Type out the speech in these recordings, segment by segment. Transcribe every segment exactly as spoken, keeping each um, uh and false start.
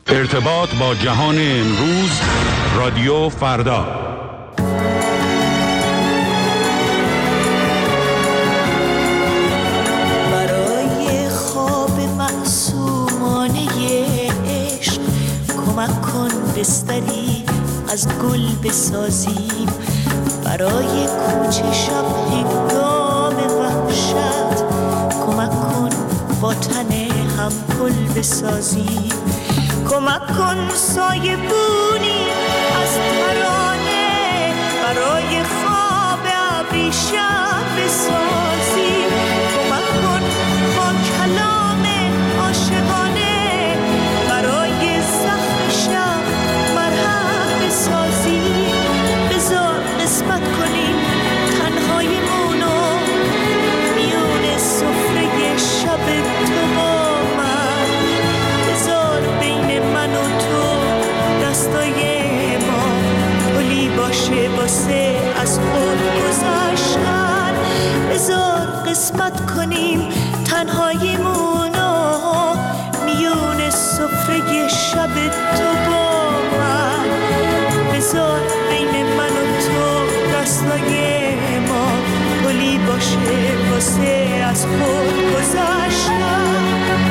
ارتباط با جهان امروز، رادیو فردا. برای خواب معصومانه عشق کمک کن بستری از گل بسازیم، برای کوچه شب هنگام وحشت کمک کن با تن هم گل بسازیم، کمک کن سایه بونی از ترانه برای خواب ابریشم بسازیم، کمک کن با کلام عاشقانه برای زخم شب مرهم بسازیم، بذار قسمت کنیم تنهاییمونو میون سفره شب تو با من، بذار بین من و تو دستای ما پلی باشه واسه از خود گذشتن، بذار قسمت کنیم تنهاییمونو میون سفره شب تو با من، بذار بین من و تو دستای ما پلی باشه واسه از خود گذشتن.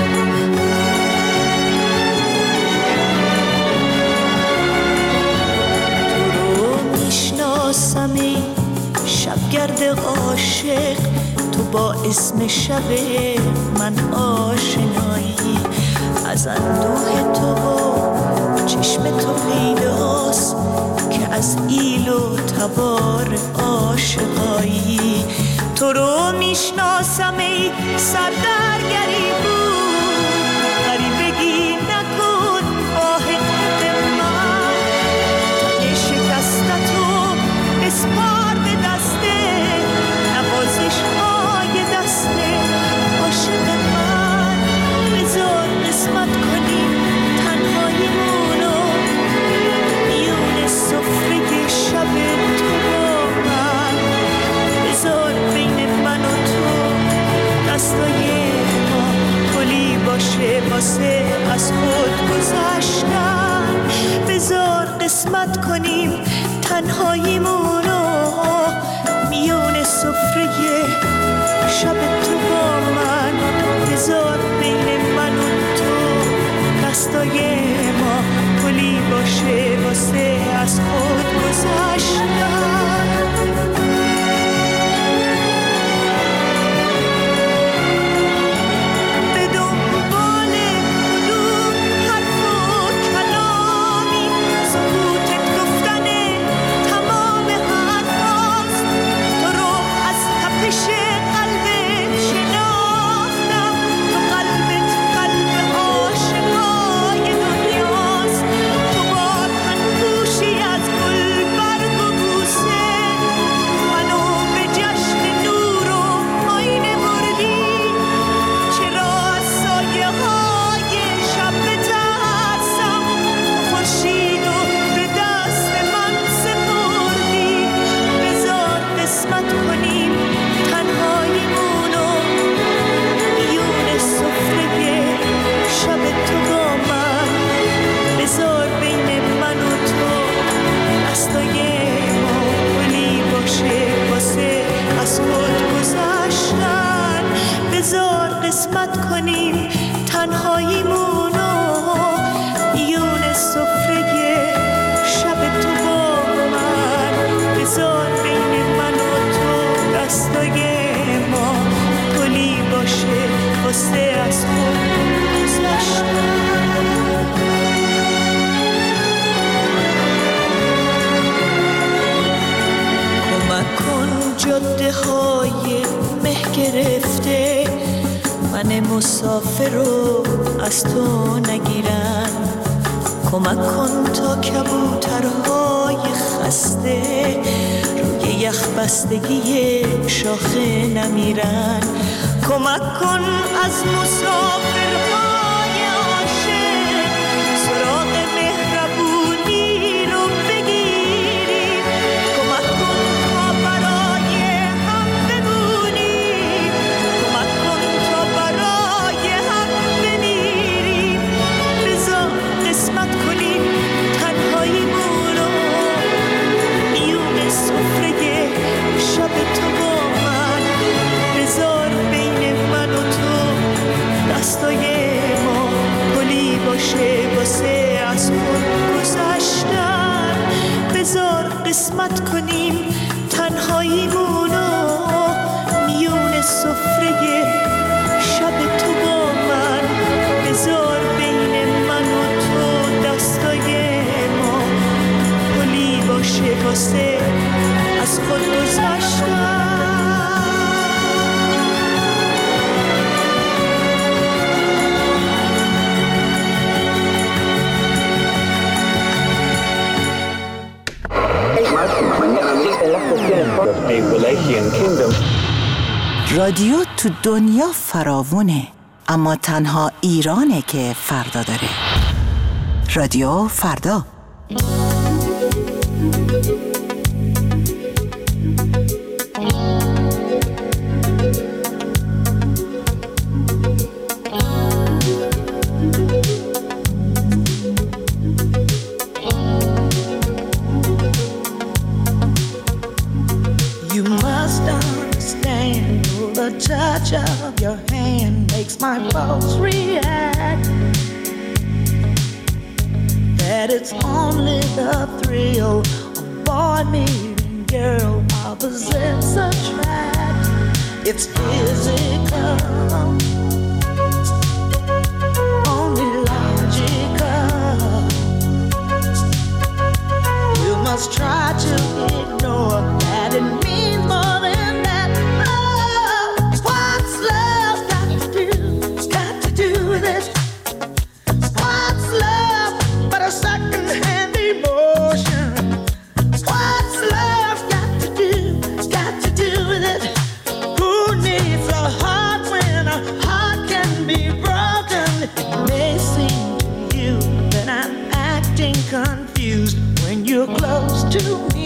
ای شبگرد عاشق، تو با اسم شب من آشنایی، از اندوه تو با چشم تو پیداست که از ایل و تبار عاشقایی، تو رو میشناسم ای سردرگری بود، غریبگی نکن آهق من، تن شکستتو اسپار به دسته نوازش های دسته عاشق من، بذار قسمت کنیم تنهاییمونو میون سفره شب تو با من، بذار بین من و تو دستای ما پلی باشه واسه از خود گذشتن، بذار قسمت کنیم تنهاییمونو میون سفره شب تو با من، بذار بین من و تو دستای ما پلی باشه واسه از خود گذشتن. قسمت کنیم تنهاییمونو میون سفره شب تو با من، بذار بین من و تو دستای ما پلی باشه واسه از خود گذشتن. کمک کن جاده های مه گرفته من مسافر رو از تو نگیرن، کمک کن تا کبوترهای خسته روی یخ بستگی شاخه نمیرن، کمک کن از مسافرهای عاشق سراغ مهربونی رو بگیریم، کمک کن تا برای هم بمونیم، کمک کن تا برای هم بمیریم، بذار رادیو تو دنیا فراوونه، اما تنها ایرانه که فردا داره. رادیو فردا. You must understand, the touch of your hand makes my pulse react. That it's only the thrill of boy meeting girl opposites attract. It's physical, only logical. You must try to ignore that it means more than that. Oh, what's love got to do, got to do with it? What's love but a second-hand emotion? What's love got to do, got to do with it? Who needs a heart when a heart can be broken? It may seem to you that I'm acting confused when you're close to me.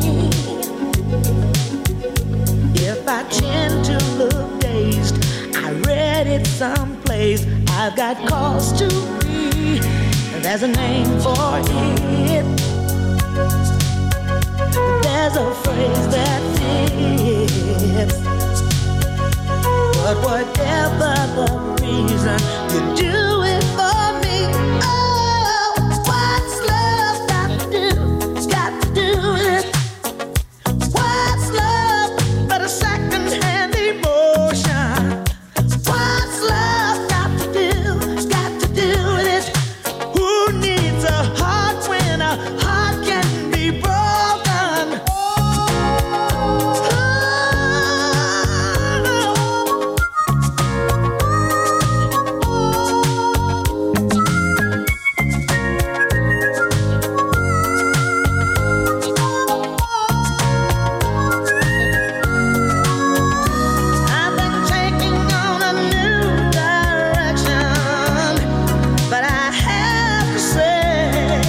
If I tend to look dazed, I read it someplace. I've got cause to be. There's a name for it. There's a phrase that fits. But whatever the reason, you do it for me. Oh, what's love got to do, got to do with it? What's love but a second-hand emotion? What's love got to do, got to do with it? Who needs a heart when a heart can be broken? Oh, no. I've been taking on a new direction, but I have to say,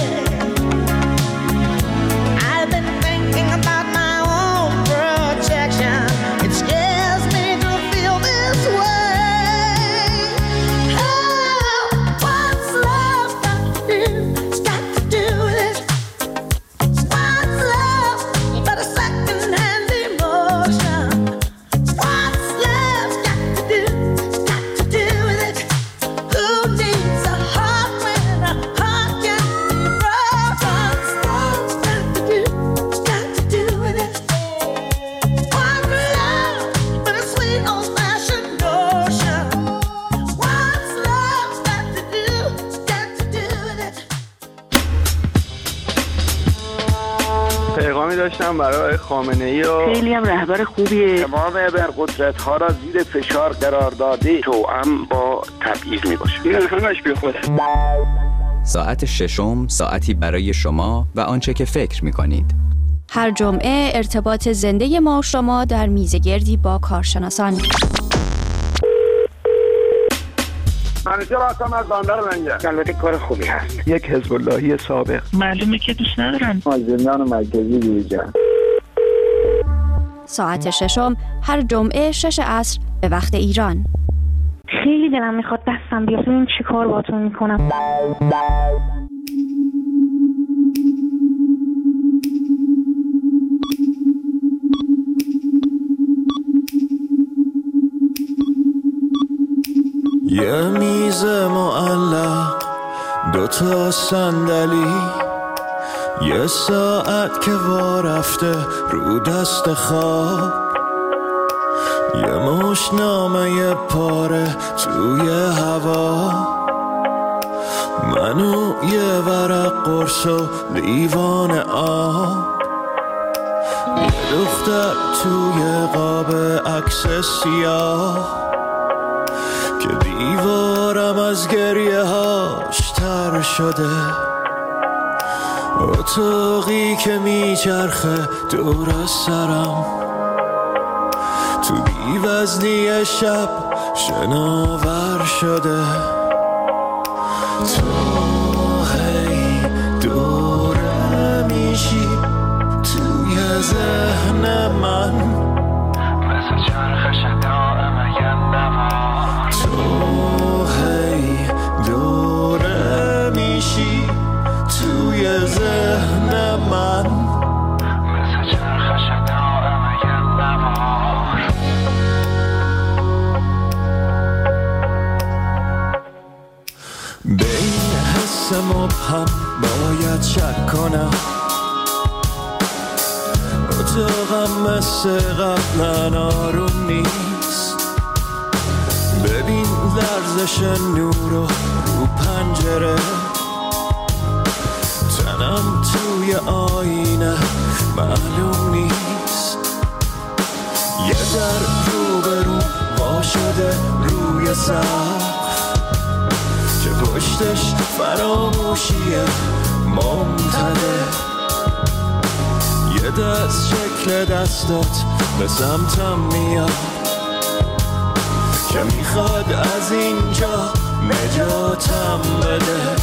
I've been thinking about my own protection. It scares me to feel this way. Oh, what's love got to do, got to do with it? What's love but a second-hand emotion? What's love got to do, got to do with it? Who needs a heart when a heart can be broken? What's got to do, got to do with it? What's love but a sweet old-fashioned notion? What's love got to do, got to do with it? پیغامی داشتم برای خامنه‌ای و خیلی هم رهبر خوبیه. تمام ابرقدرت‌ها را زیر فشار قرار داده توأم با تبعیض می‌باشد. این همش بیخوده. ساعت ششم، ساعتی برای شما و آنچه که فکر می‌کنید. هر جمعه ارتباط زنده ما و شما در میزگردی با کارشناسان. منیژه راستم از بندر منگه. البته کار خوبی هست. یک حزب اللهی سابق. معلومه که دوست ندارن. از زندان مرکزی بیرون. ساعت ششم هر جمعه شش عصر به وقت ایران. خیلی دلم میخواد دستم بیاد ببین چی کار باهاتون میکنم. یه میز معلق، دوتا صندلی، یه ساعت که وا رفته رو دست خواب، یه مش نامه پاره توی هوا، منو یه ورق قرص و لیوان آب، یه دختر توی قاب عکس سیاه که دیوارم از گریه هاش تر شده، اتاقی که میچرخه دور سرم، تو بی‌وزنی شب شناور شده. تو هی دوره میشی توی ذهن من، مثل چرخش دائم یه نوار. تو هی دوره میشی توی ذهن من، مثل چرخش دائم یه نوار. بین حس مبهم باید شک کنم، اتاقم مثل قبلا آروم نیست. ببین لرزش نور رو رو پنجره، تنم توی آینه معلوم نیست. یه در رو به رو وا شده روی سقف که پشتش فراموشیه ممتده. یه دست شکل دستات به سمتم میاد که میخواد از اینجا نجاتم بده.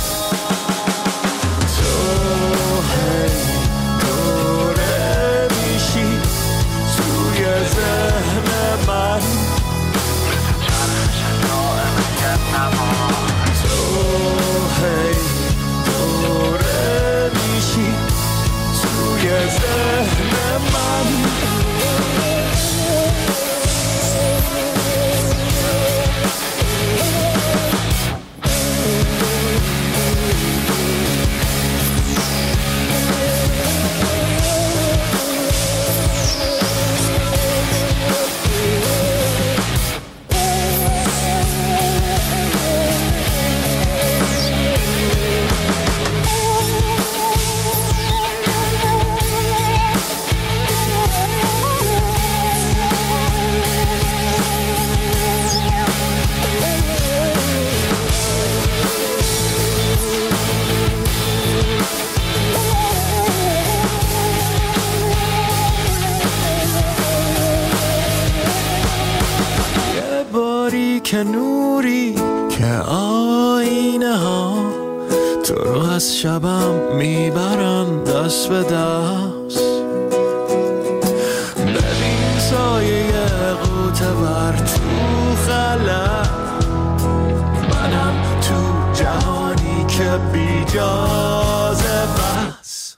تو هی دوره میشی توی ذهن من، مثل چرخش دائم یه نوار. تو هی دوره میشی توی ذهن من. که نوری که آینه ها تو رو از شبم میبرن دست به دست. ببین سایه قوتور تو خلا، منم تو جهانی که بی جاذبه است.